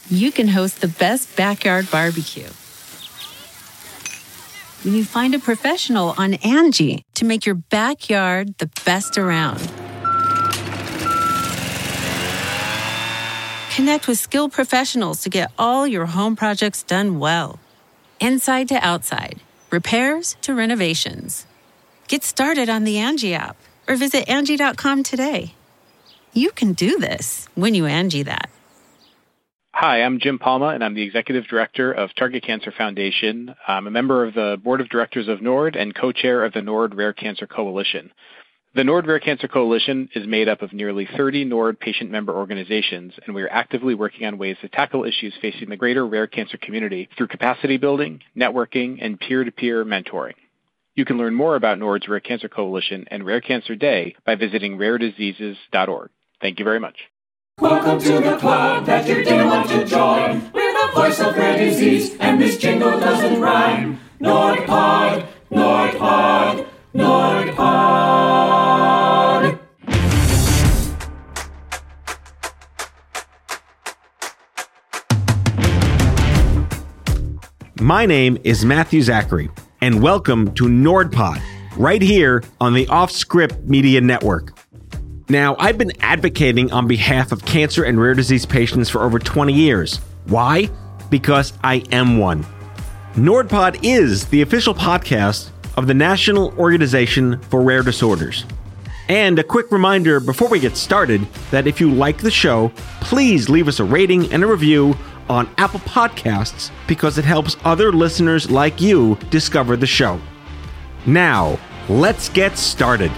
you can host the best backyard barbecue. When you find a professional on Angie to make your backyard the best around. Connect with skilled professionals to get all your home projects done well. Inside to outside, repairs to renovations. Get started on the Angie app or visit Angie.com today. You can do this when you Angie that. Hi, I'm Jim Palma, and I'm the Executive Director of Target Cancer Foundation. I'm a member of the Board of Directors of NORD and co-chair of the NORD Rare Cancer Coalition. The NORD Rare Cancer Coalition is made up of nearly 30 NORD patient member organizations, and we are actively working on ways to tackle issues facing the greater rare cancer community through capacity building, networking, and peer-to-peer mentoring. You can learn more about NORD's Rare Cancer Coalition and Rare Cancer Day by visiting rarediseases.org. Thank you very much. Welcome to the club that you didn't want to join. We're the voice of rare disease, and this jingle doesn't rhyme. NORDPod, NORDPod, NORDPod. My name is Matthew Zachary, and welcome to NORDPod, right here on the Off-Script Media Network. Now, I've been advocating on behalf of cancer and rare disease patients for over 20 years. Why? Because I am one. NORDPod is the official podcast of the National Organization for Rare Disorders. And a quick reminder before we get started that if you like the show, please leave us a rating and a review on Apple Podcasts because it helps other listeners like you discover the show. Now, let's get started.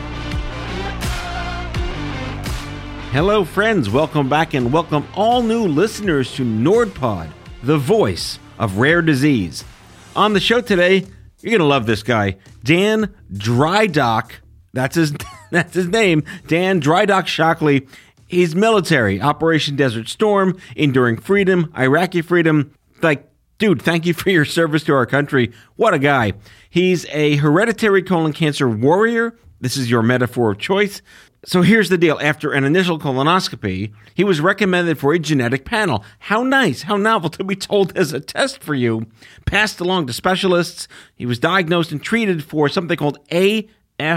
Hello, friends. Welcome back and welcome all new listeners to NORDPod, the voice of rare disease. On the show today, you're going to love this guy, Dan Drydock. That's his name, Dan Drydock Shockley. He's military, Operation Desert Storm, Enduring Freedom, Iraqi Freedom. Dude, thank you for your service to our country. What a guy. He's a hereditary colon cancer warrior. This is your metaphor of choice. So here's the deal. After an initial colonoscopy, he was recommended for a genetic panel. How nice, how novel to be told as a test for you. Passed along to specialists. He was diagnosed and treated for something called AFAP.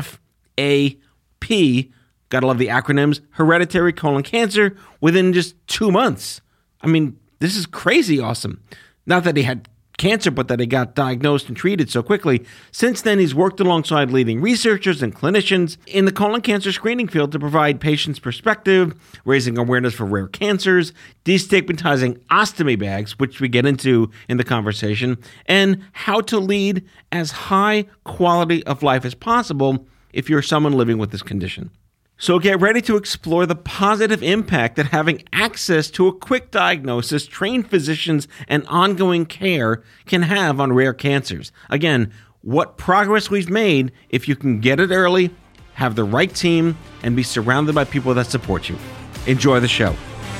Gotta love the acronyms. Hereditary colon cancer within just 2 months. I mean, this is crazy awesome. Not that he had cancer, but that he got diagnosed and treated so quickly. Since then, he's worked alongside leading researchers and clinicians in the colon cancer screening field to provide patients perspective, raising awareness for rare cancers, destigmatizing ostomy bags, which we get into in the conversation, and how to lead as high quality of life as possible if you're someone living with this condition. So get ready to explore the positive impact that having access to a quick diagnosis, trained physicians, and ongoing care can have on rare cancers. Again, what progress we've made if you can get it early, have the right team, and be surrounded by people that support you. Enjoy the show.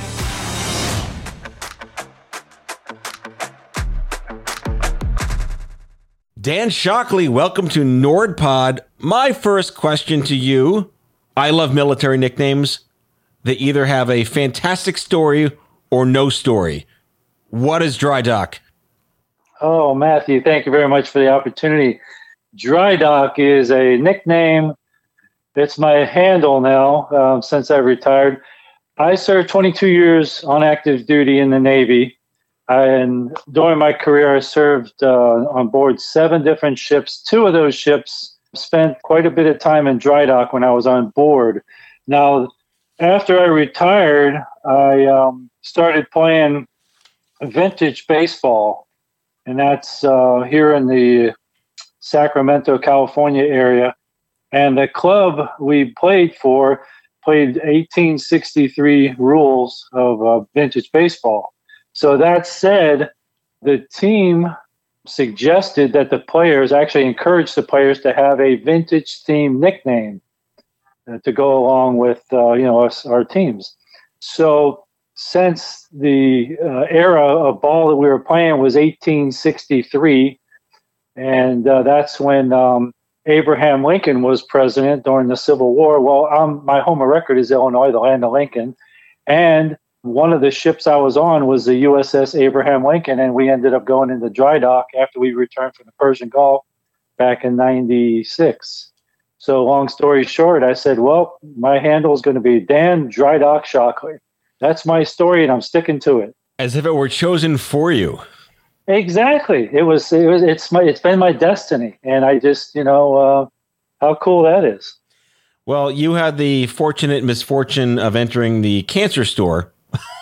Dan Shockley, welcome to NORDPod. My first question to you. I love military nicknames. They either have a fantastic story or no story. What is Drydock? Oh, Matthew, thank you very much for the opportunity. Drydock is a nickname. It's my handle now since I retired. I served 22 years on active duty in the Navy. And during my career, I served on board 7 different ships. 2 of those ships spent quite a bit of time in dry dock when I was on board. Now, after I retired, I started playing vintage baseball, and that's here in the Sacramento, California area. And the club we played 1863 rules of vintage baseball. So that said, the team suggested that the players actually encouraged the players to have a vintage themed nickname to go along with our teams. So since the era of ball that we were playing was 1863, and that's when Abraham Lincoln was president during the Civil War. Well, my home of record is Illinois, the land of Lincoln, and One of the ships I was on was the USS Abraham Lincoln, and we ended up going into dry dock after we returned from the Persian Gulf back in 96. So long story short, I said, well, my handle is going to be Dan Dry Dock Shockley. That's my story, and I'm sticking to it. As if it were chosen for you. Exactly. It's been my destiny, and I just, how cool that is. Well, you had the fortunate misfortune of entering the cancer store,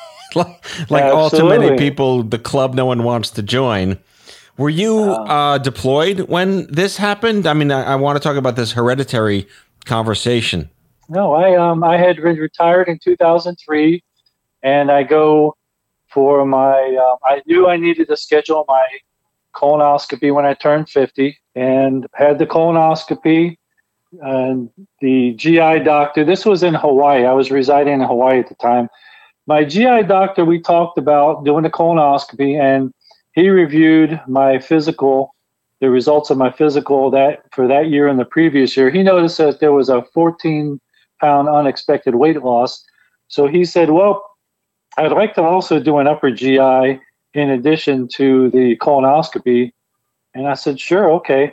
like all too many people, the club no one wants to join. Were you deployed when this happened? I mean, I want to talk about this hereditary conversation. No, I had retired in 2003, and I go for my. I knew I needed to schedule my colonoscopy when I turned 50, and had the colonoscopy. And the GI doctor. This was in Hawaii. I was residing in Hawaii at the time. My GI doctor. We talked about doing the colonoscopy, and he reviewed my physical, the results of my physical for that year and the previous year. He noticed that there was a 14-pound unexpected weight loss. So he said, well, I'd like to also do an upper GI in addition to the colonoscopy. And I said, sure, okay.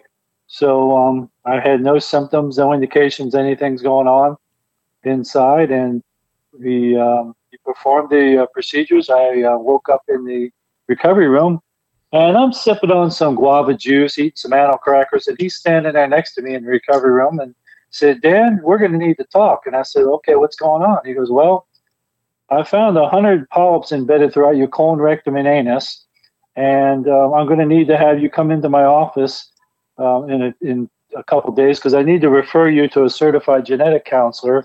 So I had no symptoms, no indications anything's going on inside. And he performed the procedures. I woke up in the recovery room, and I'm sipping on some guava juice, eating some animal crackers, and he's standing there next to me in the recovery room and said, Dan, we're going to need to talk. And I said, okay, what's going on? He goes, well, I found 100 polyps embedded throughout your colon, rectum, and anus, and I'm going to need to have you come into my office in a couple of days because I need to refer you to a certified genetic counselor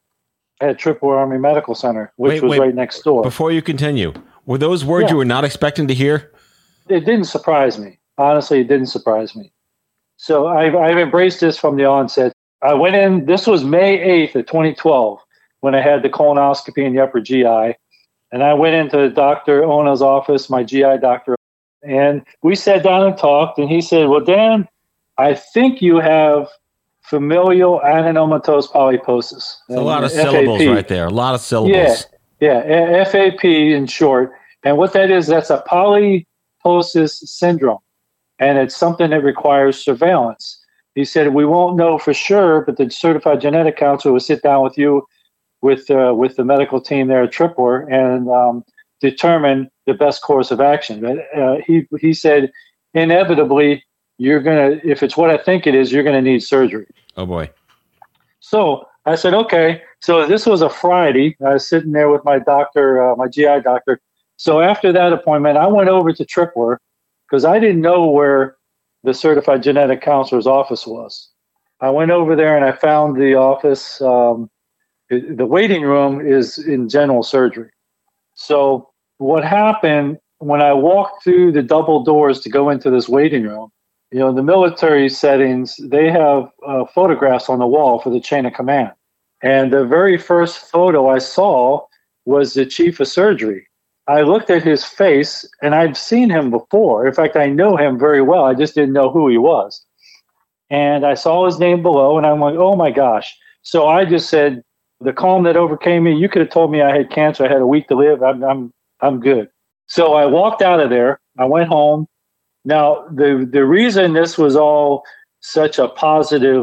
at Tripler Army Medical Center, which was right next door. Before you continue, were those words you were not expecting to hear? It didn't surprise me. Honestly, it didn't surprise me. So I've embraced this from the onset. I went in, this was May 8th of 2012 when I had the colonoscopy in the upper GI. And I went into Dr. Ona's office, my GI doctor, and we sat down and talked. And he said, well, Dan, I think you have familial adenomatous polyposis. A lot of syllables right there. A lot of syllables. Yeah, FAP in short. And what that is, that's a polyposis syndrome. And it's something that requires surveillance. He said, we won't know for sure, but the certified genetic counselor will sit down with you with the medical team there at Tripler and determine the best course of action. But he said, inevitably, you're going to, if it's what I think it is, you're going to need surgery. Oh, boy. So I said, okay. So this was a Friday. I was sitting there with my doctor, my GI doctor. So after that appointment, I went over to Tripler because I didn't know where the certified genetic counselor's office was. I went over there and I found the office. The waiting room is in general surgery. So what happened when I walked through the double doors to go into this waiting room, the military settings, they have photographs on the wall for the chain of command. And the very first photo I saw was the chief of surgery. I looked at his face, and I'd seen him before. In fact, I know him very well. I just didn't know who he was. And I saw his name below, and I'm like, oh, my gosh. So I just said, the calm that overcame me, you could have told me I had cancer. I had a week to live. I'm good. So I walked out of there. I went home. Now, the reason this was all such a positive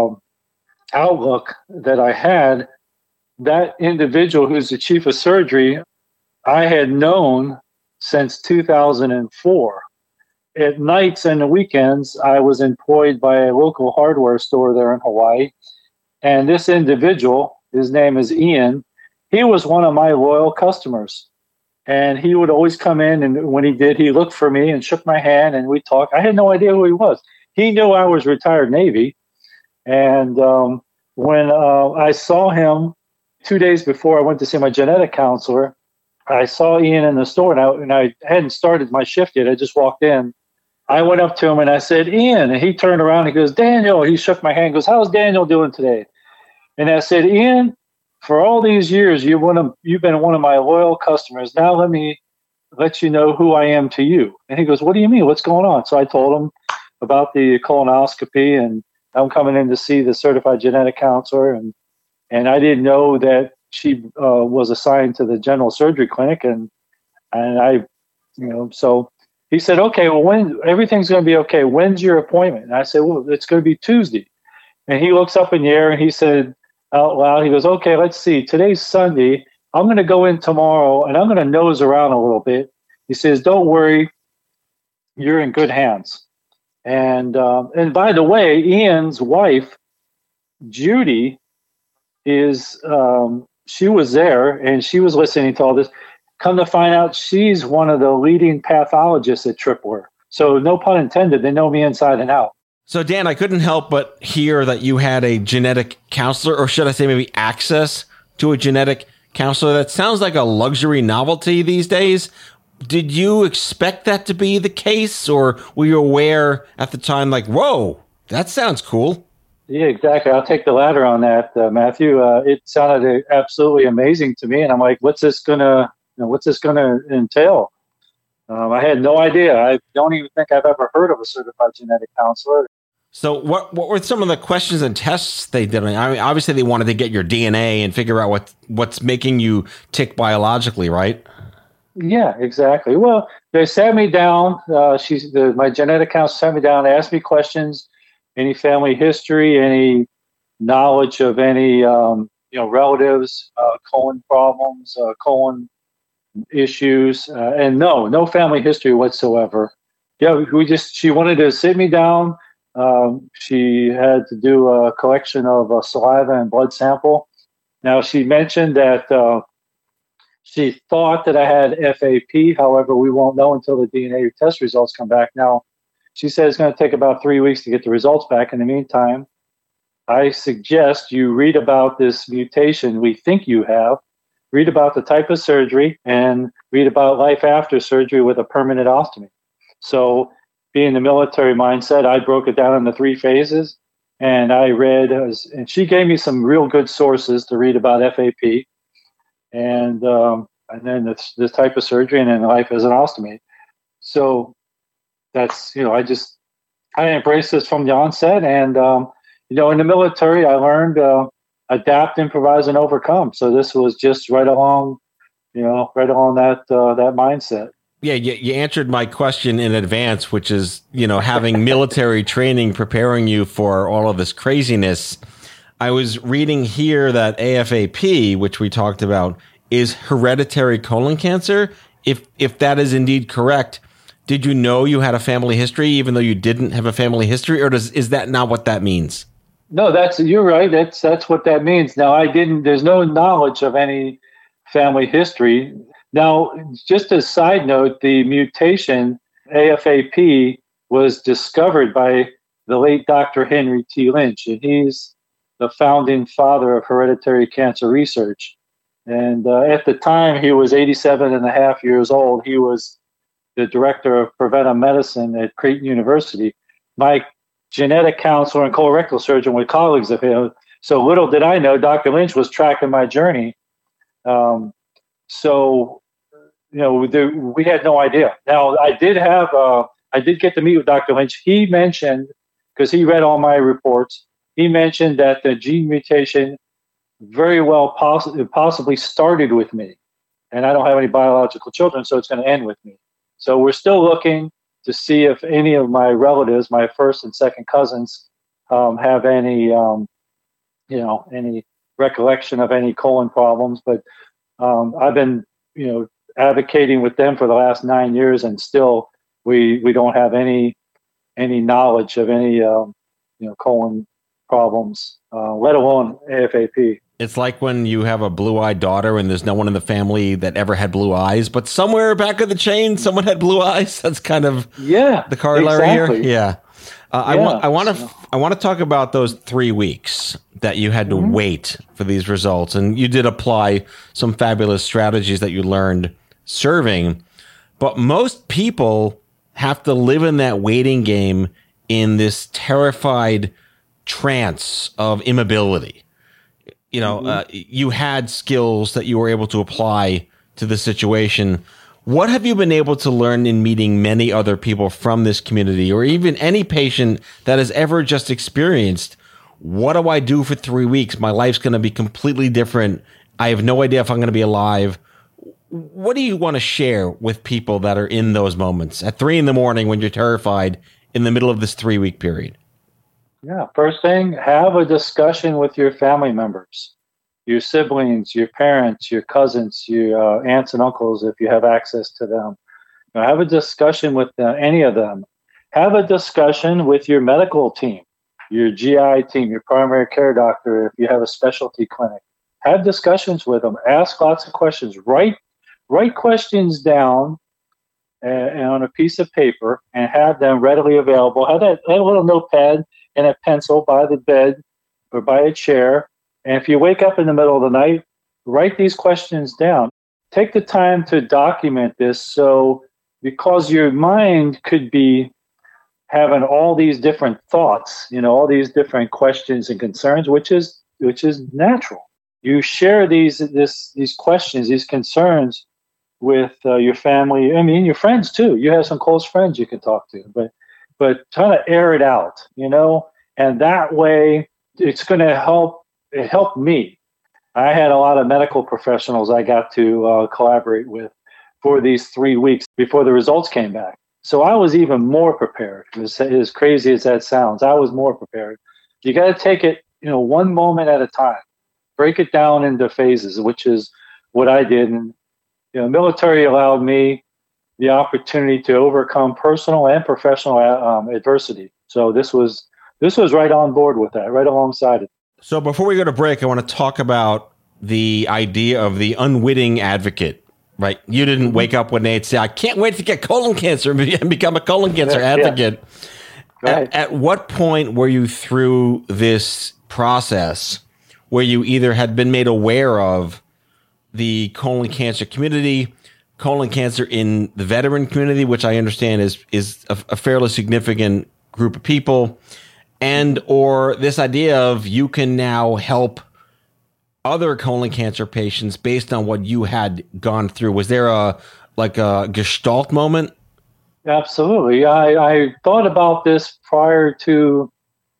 outlook that I had, that individual who's the chief of surgery, I had known since 2004. At nights and the weekends, I was employed by a local hardware store there in Hawaii. And this individual, his name is Ian, he was one of my loyal customers. And he would always come in, and when he did, he looked for me and shook my hand, and we talked. I had no idea who he was. He knew I was retired Navy. And when I saw him 2 days before I went to see my genetic counselor, I saw Ian in the store, and I hadn't started my shift yet. I just walked in. I went up to him, and I said, Ian. And he turned around, and he goes, Daniel. He shook my hand and goes, how's Daniel doing today? And I said, Ian, for all these years, you've been one of my loyal customers. Now let me let you know who I am to you. And he goes, what do you mean? What's going on? So I told him about the colonoscopy, and I'm coming in to see the certified genetic counselor. And I didn't know that she was assigned to the general surgery clinic, and I, so he said, okay, well, when everything's going to be okay, when's your appointment? And I said, well, it's going to be Tuesday. And he looks up in the air and he said out loud, he goes, okay, let's see, today's Sunday. I'm going to go in tomorrow and I'm going to nose around a little bit. He says, don't worry, you're in good hands. And by the way, Ian's wife, Judy, is she was there and she was listening to all this. Come to find out, she's one of the leading pathologists at Tripwire. So no pun intended, they know me inside and out. So Dan, I couldn't help but hear that you had a genetic counselor, or should I say maybe access to a genetic counselor. That sounds like a luxury novelty these days. Did you expect that to be the case, or were you aware at the time, like, whoa, that sounds cool? Yeah, exactly. I'll take the latter on that, Matthew. It sounded absolutely amazing to me, and I'm like, what's this gonna entail? I had no idea. I don't even think I've ever heard of a certified genetic counselor. So what were some of the questions and tests they did? I mean, obviously they wanted to get your DNA and figure out what's making you tick biologically, right? Yeah, exactly. Well, they sat me down. My genetic counselor sat me down, asked me questions, any family history, any knowledge of any relatives, colon problems, colon issues, and no family history whatsoever. Yeah, she wanted to sit me down. She had to do a collection of saliva and blood sample. Now, she mentioned that she thought that I had FAP. However, we won't know until the DNA test results come back. Now, she said it's going to take about 3 weeks to get the results back. In the meantime, I suggest you read about this mutation we think you have, read about the type of surgery, and read about life after surgery with a permanent ostomy. So, being the military mindset, I broke it down into 3 phases, and I read, and she gave me some real good sources to read about FAP, and then this type of surgery, and then life as an ostomy. So that's, I embraced this from the onset, and in the military, I learned adapt, improvise, and overcome. So this was just right along that mindset. Yeah, you answered my question in advance, which is, having military training preparing you for all of this craziness. I was reading here that AFAP, which we talked about, is hereditary colon cancer. If that is indeed correct, did you know you had a family history, even though you didn't have a family history, or is that not what that means? No, you're right. That's what that means. Now, there's no knowledge of any family history. Now, just a side note, the mutation AFAP was discovered by the late Dr. Henry T. Lynch, and he's the founding father of hereditary cancer research. And at the time, he was 87 and a half years old. He was the director of preventive medicine at Creighton University. My genetic counselor and colorectal surgeon were colleagues of his. So little did I know, Dr. Lynch was tracking my journey. We had no idea. Now, I did get to meet with Dr. Lynch. He mentioned, because he read all my reports, he mentioned that the gene mutation very well possibly started with me. And I don't have any biological children, so it's going to end with me. So we're still looking to see if any of my relatives, my first and second cousins, have any, any recollection of any colon problems. But I've been, advocating with them for the last 9 years, and still we don't have any knowledge of any colon problems, let alone AFAP. It's like when you have a blue-eyed daughter and there's no one in the family that ever had blue eyes, but somewhere back of the chain, someone had blue eyes. That's kind of the corollary exactly. here. Yeah. I want to talk about those 3 weeks that you had to wait for these results, and you did apply some fabulous strategies that you learned serving. But most people have to live in that waiting game in this terrified trance of immobility. You had skills that you were able to apply to the situation. What have you been able to learn in meeting many other people from this community, or even any patient that has ever just experienced, what do I do for 3 weeks? My life's going to be completely different. I have no idea if I'm going to be alive. What do you want to share with people that are in those moments at 3 a.m. when you're terrified in the middle of this 3-week period? Yeah, first thing, have a discussion with your family members, your siblings, your parents, your cousins, your aunts and uncles, if you have access to them. Have a discussion with any of them. Have a discussion with your medical team, your GI team, your primary care doctor, if you have a specialty clinic. Have discussions with them. Ask lots of questions. Write questions down on a piece of paper and have them readily available. Have a little notepad and a pencil by the bed or by a chair. And if you wake up in the middle of the night, write these questions down. Take the time to document this, because your mind could be having all these different thoughts, all these different questions and concerns, which is natural. You share these questions, these concerns with your family. I mean, your friends too. You have some close friends you can talk to, but try to air it out, and that way it's going to help. It helped me. I had a lot of medical professionals I got to collaborate with for these 3 weeks before the results came back. So I was even more prepared. As crazy as that sounds, I was more prepared. You got to take it, one moment at a time. Break it down into phases, which is what I did. And military allowed me the opportunity to overcome personal and professional adversity. So this was right on board with that, right alongside it. So before we go to break, I want to talk about the idea of the unwitting advocate, right? You didn't wake up one day and say, I can't wait to get colon cancer and become a colon cancer advocate. Yeah. Right. At what point were you through this process where you either had been made aware of the colon cancer community, colon cancer in the veteran community, which I understand is a fairly significant group of people, and or this idea of you can now help other colon cancer patients based on what you had gone through? Was there a gestalt moment? Absolutely. I thought about this prior to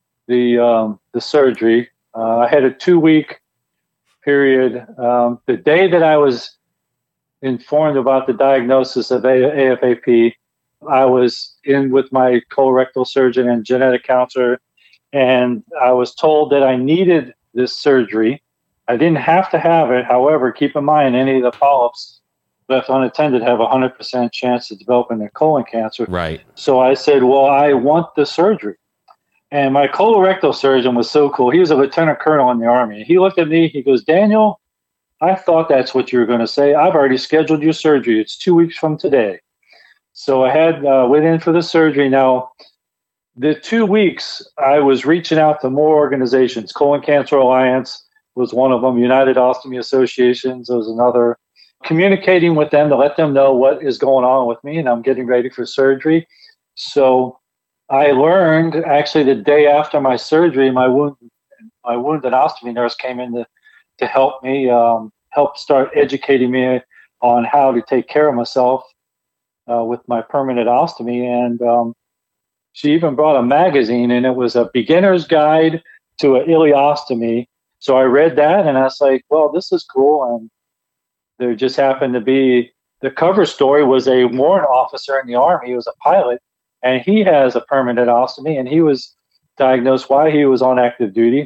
the surgery. I had a 2-week period. The day that I was informed about the diagnosis of AFAP, I was in with my colorectal surgeon and genetic counselor, and I was told that I needed this surgery. I didn't have to have it. However, keep in mind, any of the polyps left unattended have a 100% chance of developing their colon cancer. Right. So I said, well, I want the surgery. And my colorectal surgeon was so cool. He was a lieutenant colonel in the Army. He looked at me. He goes, Daniel, I thought that's what you were going to say. I've already scheduled your surgery. It's 2 weeks from today. So I went in for the surgery. Now, the 2 weeks, I was reaching out to more organizations. Colon Cancer Alliance was one of them. United Ostomy Associations was another. Communicating with them to let them know what is going on with me, and I'm getting ready for surgery. So I learned actually the day after my surgery, my wound and ostomy nurse came in to help me, help start educating me on how to take care of myself with my permanent ostomy. And she even brought a magazine, and it was a beginner's guide to an ileostomy. So I read that, and I was like, well, this is cool. And there just happened to be, the cover story was a warrant officer in the Army. He was a pilot, and he has a permanent ostomy, and he was diagnosed while he was on active duty.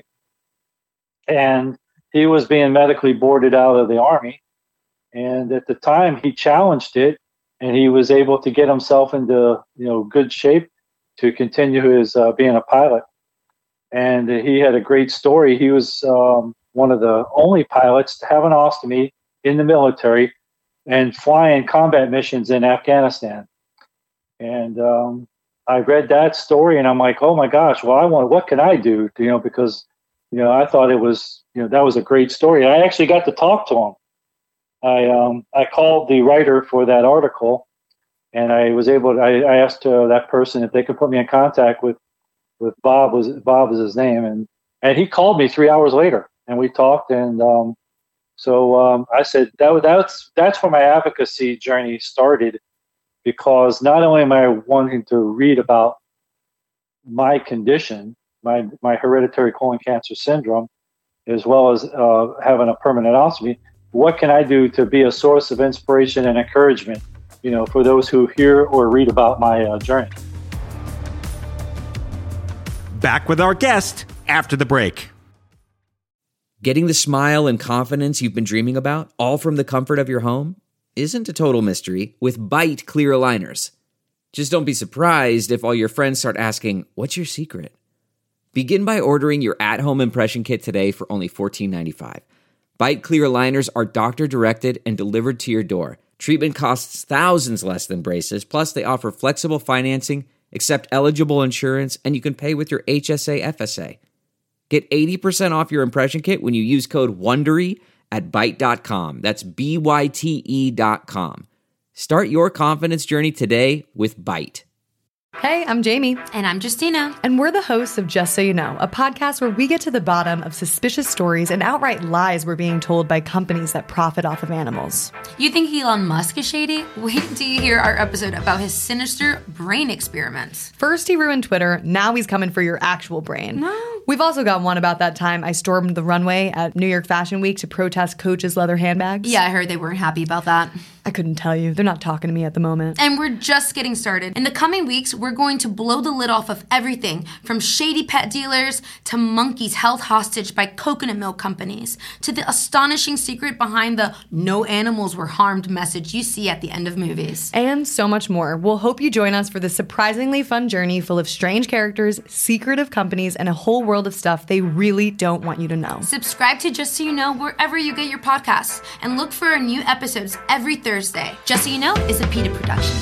And he was being medically boarded out of the Army. And at the time, he challenged it, and he was able to get himself into good shape to continue his being a pilot. And he had a great story. He was one of the only pilots to have an ostomy in the military and flying combat missions in Afghanistan. And I read that story, and I'm like, oh my gosh, well, what can I do? Because I thought it was that was a great story. I actually got to talk to him. I called the writer for that article, and I was able to, I asked that person if they could put me in contact with Bob. Bob was his name, and he called me 3 hours later, and we talked. And so I said that's where my advocacy journey started, because not only am I wanting to read about my condition, my hereditary colon cancer syndrome, as well as having a permanent ostomy, what can I do to be a source of inspiration and encouragement, for those who hear or read about my journey. Back with our guest after the break. Getting the smile and confidence you've been dreaming about, all from the comfort of your home, isn't a total mystery with Byte clear aligners. Just don't be surprised if all your friends start asking, "What's your secret?" Begin by ordering your at-home impression kit today for only $14.95. Byte clear aligners are doctor-directed and delivered to your door. Treatment costs thousands less than braces, plus they offer flexible financing, accept eligible insurance, and you can pay with your HSA FSA. Get 80% off your impression kit when you use code WONDERY at Byte.com. That's BYTE.com. Start your confidence journey today with Byte. Hey, I'm Jamie. And I'm Justina. And we're the hosts of Just So You Know, a podcast where we get to the bottom of suspicious stories and outright lies we're being told by companies that profit off of animals. You think Elon Musk is shady? Wait till you hear our episode about his sinister brain experiments. First he ruined Twitter, now he's coming for your actual brain. No. We've also got one about that time I stormed the runway at New York Fashion Week to protest Coach's leather handbags. Yeah, I heard they weren't happy about that. I couldn't tell you. They're not talking to me at the moment. And we're just getting started. In the coming weeks, we're going to blow the lid off of everything from shady pet dealers to monkeys held hostage by coconut milk companies to the astonishing secret behind the "no animals were harmed" message you see at the end of movies. And so much more. We'll hope you join us for this surprisingly fun journey full of strange characters, secretive companies, and a whole world of stuff they really don't want you to know. Subscribe to Just So You Know wherever you get your podcasts and look for our new episodes every Thursday. Just So You Know is a PETA production.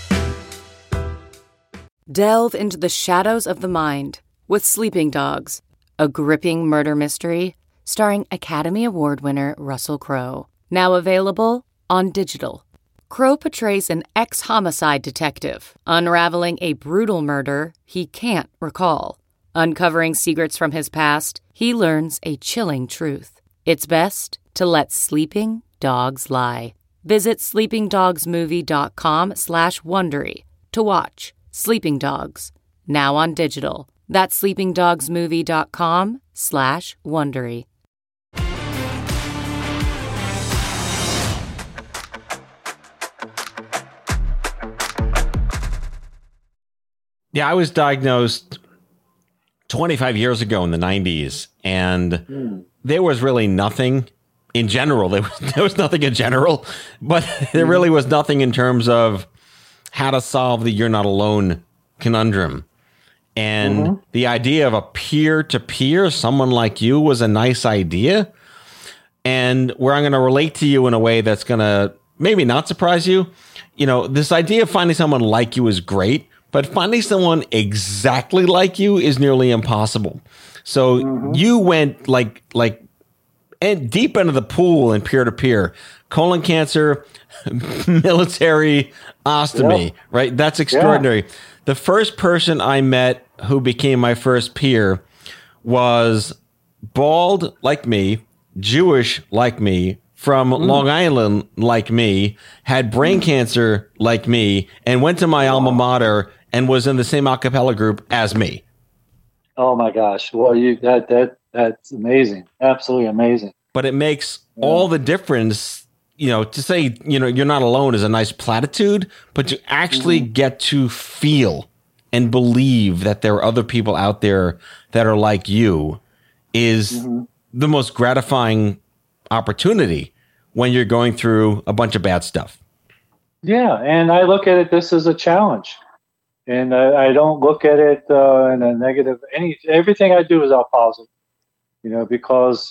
Delve into the shadows of the mind with Sleeping Dogs, a gripping murder mystery starring Academy Award winner Russell Crowe. Now available on digital. Crowe portrays an ex-homicide detective unraveling a brutal murder he can't recall. Uncovering secrets from his past, he learns a chilling truth. It's best to let sleeping dogs lie. Visit sleepingdogsmovie.com/Wondery to watch Sleeping Dogs, now on digital. That's sleepingdogsmovie.com/Wondery. Yeah, I was diagnosed 25 years ago in the 90s, and there was really nothing in general. There was nothing in general, but there really was nothing in terms of how to solve the "you're not alone" conundrum. And the idea of a peer-to-peer, someone like you, was a nice idea. And where I'm going to relate to you in a way that's going to maybe not surprise you. This idea of finding someone like you is great, but finding someone exactly like you is nearly impossible. So you went like and deep into the pool in peer-to-peer. Colon cancer, military, ostomy, right? That's extraordinary. Yeah. The first person I met who became my first peer was bald like me, Jewish like me, from Long Island like me, had brain cancer like me, and went to my alma mater and was in the same a cappella group as me. Oh my gosh. Well, that's amazing. Absolutely amazing. But it makes all the difference, to say, you're not alone is a nice platitude, but to actually get to feel and believe that there are other people out there that are like you is the most gratifying opportunity when you're going through a bunch of bad stuff. Yeah. And I look at it, this is a challenge. And I don't look at it in a negative. Everything I do is all positive, because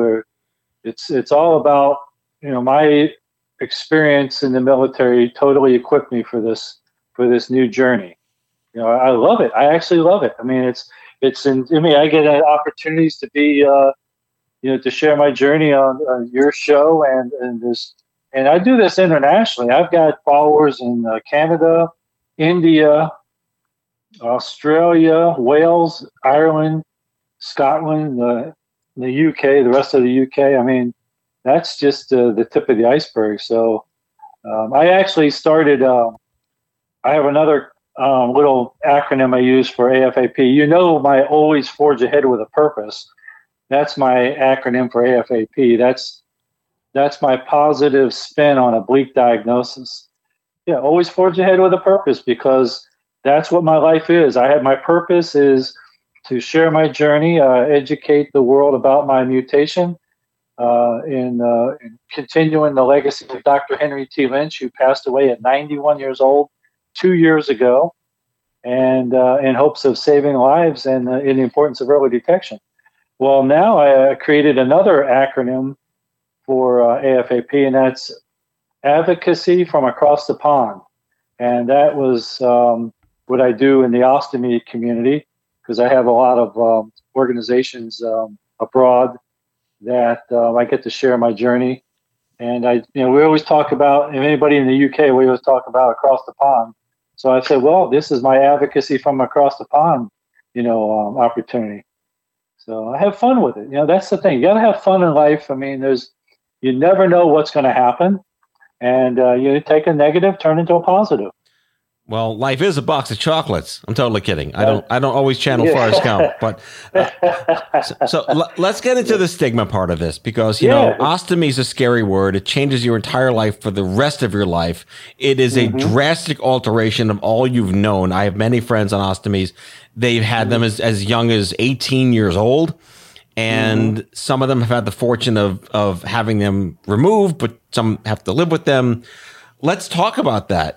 it's all about my experience in the military totally equipped me for this new journey. I love it. I actually love it. I mean, I get opportunities to be to share my journey on your show and I do this internationally. I've got followers in Canada, India, Australia, Wales, Ireland, Scotland, the UK, the rest of the UK. I mean, that's just the tip of the iceberg. So I actually started, I have another little acronym I use for AFAP. My Always Forge Ahead with a Purpose. That's my acronym for AFAP. That's That's my positive spin on a bleak diagnosis. Yeah, always forge ahead with a purpose, because that's what my life is. My purpose is to share my journey, educate the world about my mutation, in continuing the legacy of Dr. Henry T. Lynch, who passed away at 91 years old 2 years ago, and in hopes of saving lives and in the importance of early detection. Well, now I created another acronym for AFAP, and that's Advocacy from Across the Pond. And that was what I do in the ostomy community, because I have a lot of organizations abroad that I get to share my journey. And we always talk about, and anybody in the UK, we always talk about across the pond. So I said, well, this is my advocacy from across the pond, opportunity. So I have fun with it. That's the thing. You got to have fun in life. I mean, you never know what's going to happen. And you take a negative, turn into a positive. Well, life is a box of chocolates. I'm totally kidding. I don't always channel Forrest Gump, but so let's get into the stigma part of this, because ostomy is a scary word. It changes your entire life for the rest of your life. It is a drastic alteration of all you've known. I have many friends on ostomies. They've had them as young as 18 years old, and some of them have had the fortune of having them removed, but some have to live with them. Let's talk about that.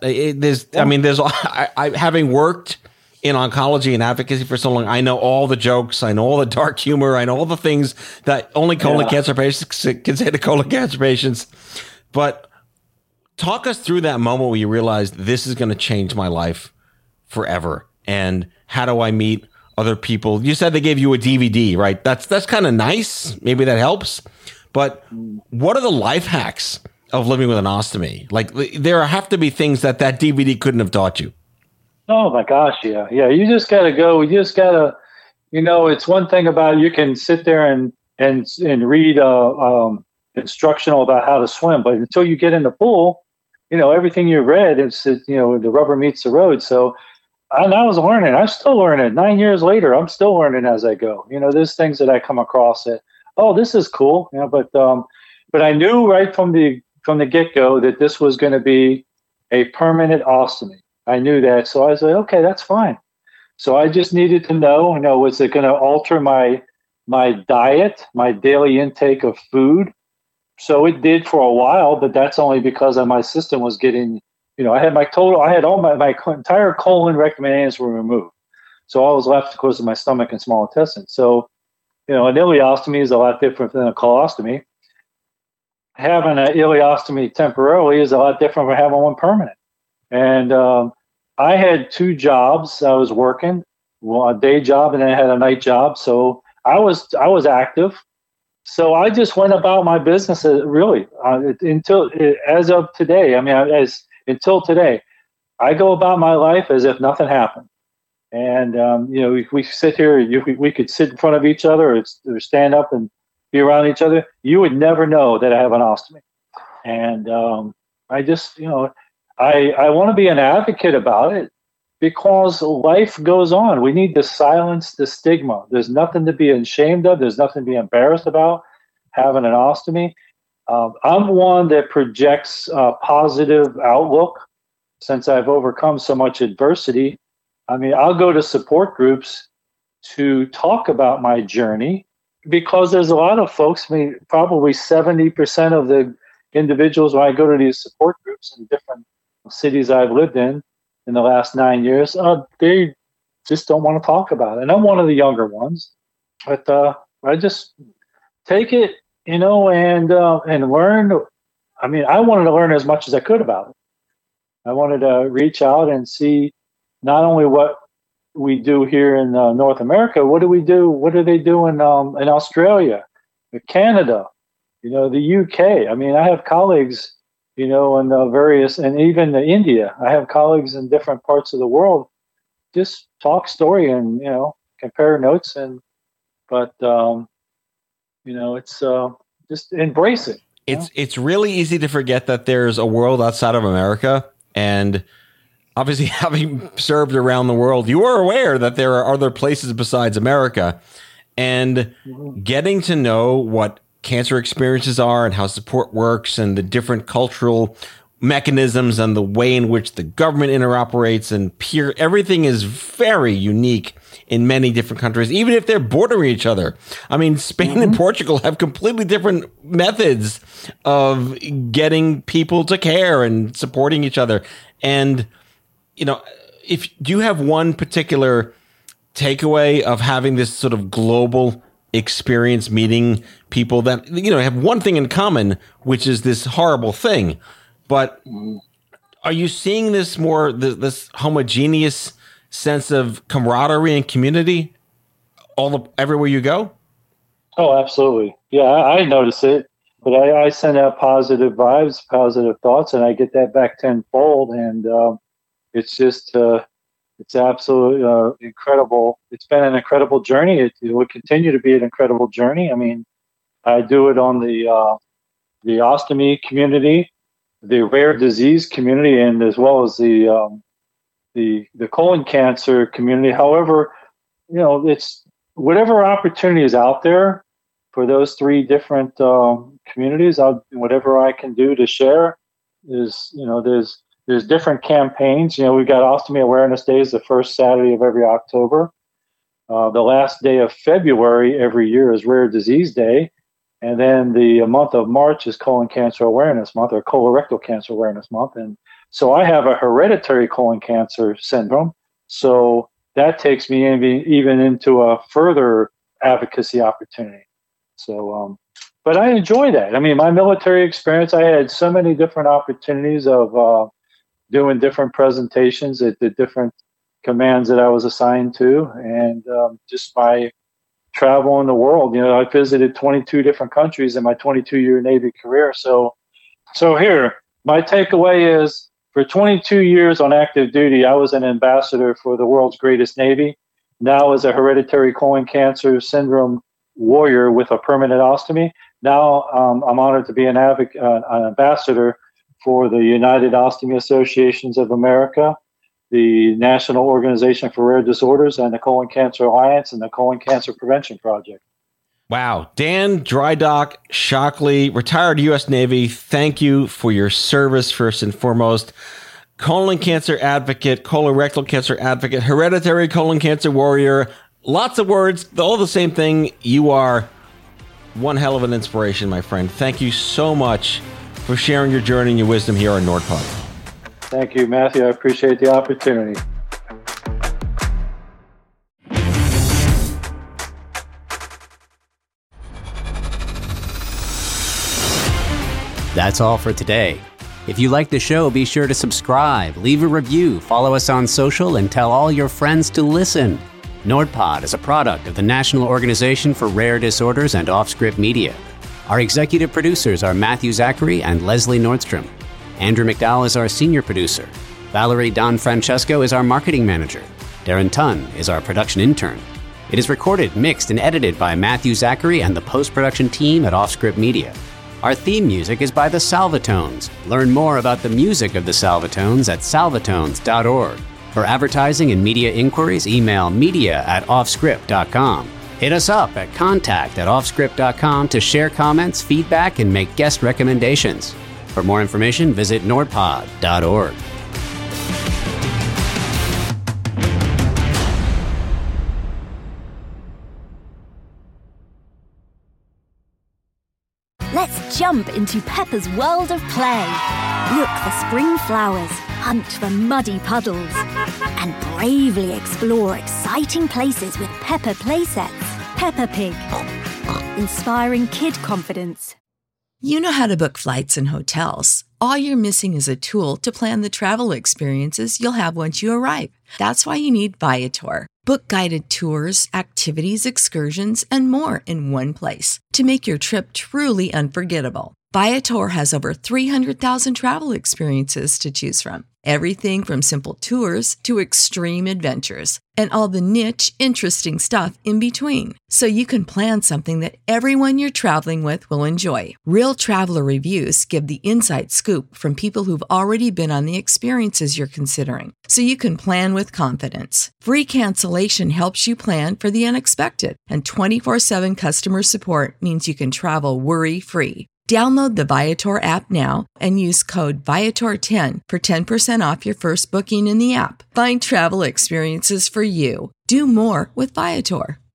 Having worked in oncology and advocacy for so long, I know all the jokes, I know all the dark humor, I know all the things that only colon cancer patients can say to colon cancer patients. But talk us through that moment where you realized this is going to change my life forever. And how do I meet other people? You said they gave you a DVD, right? That's kind of nice. Maybe that helps. But what are the life hacks of living with an ostomy? Like, there have to be things that DVD couldn't have taught you. Oh my gosh, yeah. You just gotta go. You just gotta, it's one thing about, you can sit there and read instructional about how to swim, but until you get in the pool, everything you read, it's the rubber meets the road. So I was learning. I'm still learning. 9 years later, I'm still learning as I go. There's things that I come across that, oh, this is cool. But I knew right from the get-go that this was going to be a permanent ostomy. I knew that. So I was like, okay, that's fine. So I just needed to know, was it going to alter my diet, my daily intake of food? So it did for a while, but that's only because my system was getting, I had all my entire colon, rectum, and anus were removed. So all was left, of course, of my stomach and small intestine. So, an ileostomy is a lot different than a colostomy. Having an ileostomy temporarily is a lot different from having one permanent. And I had 2 jobs. I was working, a day job, and then I had a night job. So I was active. So I just went about my business really as of today. Until today, I go about my life as if nothing happened. And we sit here. We could sit in front of each other or stand up and be around each other. You would never know that I have an ostomy. And I just, I want to be an advocate about it, because life goes on. We need to silence the stigma. There's nothing to be ashamed of. There's nothing to be embarrassed about having an ostomy. I'm one that projects a positive outlook since I've overcome so much adversity. I'll go to support groups to talk about my journey, because there's a lot of folks, probably 70% of the individuals when I go to these support groups in different cities I've lived in the last 9 years, they just don't want to talk about it. And I'm one of the younger ones, but I just take it, and learn. I wanted to learn as much as I could about it. I wanted to reach out and see not only what we do here in North America, what do we do? What do they do in Australia, Canada, the UK? I have colleagues, in various, and even India. I have colleagues in different parts of the world. Just talk story and compare notes, it's just embrace it. It's really easy to forget that there's a world outside of America, and obviously, having served around the world, you are aware that there are other places besides America, and getting to know what cancer experiences are and how support works and the different cultural mechanisms and the way in which the government interoperates and peer, everything is very unique in many different countries, even if they're bordering each other. I mean, Spain and Portugal have completely different methods of getting people to care and supporting each other. And, you know, do you have one particular takeaway of having this sort of global experience, meeting people that, you know, have one thing in common, which is this horrible thing? But are you seeing this more, this homogeneous sense of camaraderie and community everywhere you go? Oh, absolutely. Yeah, I notice it, but I send out positive vibes, positive thoughts, and I get that back tenfold. And it's just, it's absolutely incredible. It's been an incredible journey. It will continue to be an incredible journey. I mean, I do it on the ostomy community, the rare disease community, and as well as the colon cancer community. However, you know, it's whatever opportunity is out there for those three different communities. Whatever I can do to share is, you know, there's different campaigns. You know, we've got Ostomy Awareness Day is the first Saturday of every October. The last day of February every year is Rare Disease Day. And then the month of March is Colon Cancer Awareness Month, or Colorectal Cancer Awareness Month. And so I have a hereditary colon cancer syndrome. So that takes me even into a further advocacy opportunity. So, but I enjoy that. I mean, my military experience, I had so many different opportunities of doing different presentations at the different commands that I was assigned to. And just by travel in the world, you know, I visited 22 different countries in my 22-year Navy career. So here, my takeaway is, for 22 years on active duty, I was an ambassador for the world's greatest Navy. Now, as a hereditary colon cancer syndrome warrior with a permanent ostomy, now I'm honored to be an ambassador for the United Ostomy Associations of America, the National Organization for Rare Disorders, and the Colon Cancer Alliance, and the Colon Cancer Prevention Project. Wow. Dan Drydock Shockley, retired U.S. Navy, thank you for your service, first and foremost. Colon cancer advocate, colorectal cancer advocate, hereditary colon cancer warrior. Lots of words, all the same thing. You are one hell of an inspiration, my friend. Thank you so much for sharing your journey and your wisdom here on NordPod. Thank you, Matthew. I appreciate the opportunity. That's all for today. If you like the show, be sure to subscribe, leave a review, follow us on social, and tell all your friends to listen. NordPod is a product of the National Organization for Rare Disorders and Offscript Media. Our executive producers are Matthew Zachary and Leslie Nordstrom. Andrew McDowell is our senior producer. Valerie Don Francesco is our marketing manager. Darren Tunn is our production intern. It is recorded, mixed, and edited by Matthew Zachary and the post-production team at Offscript Media. Our theme music is by the Salvatones. Learn more about the music of the Salvatones at salvatones.org. For advertising and media inquiries, email media@offscript.com. Hit us up at contact@offscript.com to share comments, feedback, and make guest recommendations. For more information, visit nordpod.org. Let's jump into Peppa's world of play. Look for spring flowers, hunt for muddy puddles, and bravely explore exciting places with Peppa playsets. Peppa Pig, inspiring kid confidence. You know how to book flights and hotels. All you're missing is a tool to plan the travel experiences you'll have once you arrive. That's why you need Viator. Book guided tours, activities, excursions, and more in one place to make your trip truly unforgettable. Viator has over 300,000 travel experiences to choose from. Everything from simple tours to extreme adventures and all the niche, interesting stuff in between. So you can plan something that everyone you're traveling with will enjoy. Real traveler reviews give the inside scoop from people who've already been on the experiences you're considering. So you can plan with confidence. Free cancellation helps you plan for the unexpected. And 24/7 customer support means you can travel worry-free. Download the Viator app now and use code Viator10 for 10% off your first booking in the app. Find travel experiences for you. Do more with Viator.